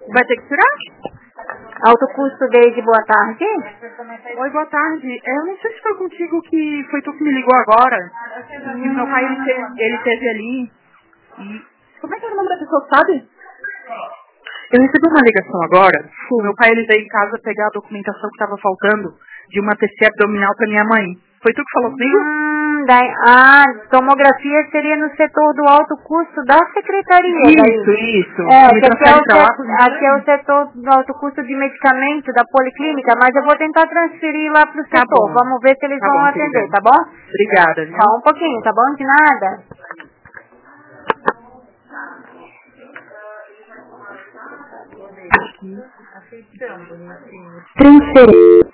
Vai ter que tirar? Alto custo desde boa tarde. Oi, boa tarde. Eu não sei se foi contigo que foi tu que me ligou agora. Que meu pai, ele teve ali. E... Como é que era o nome da pessoa, sabe? Eu recebi uma ligação agora. Meu pai, ele veio em casa pegar a documentação que estava faltando de uma TC abdominal para minha mãe. Foi tu que falou comigo? Tomografia seria no setor do alto custo da secretaria. Isso. Aqui é o setor do alto custo de medicamento da policlínica, mas eu vou tentar transferir lá pro setor. Bom. Vamos ver se eles vão atender, querida. tá bom? Obrigada, viu? Só um pouquinho, tá bom? De nada. Transferência.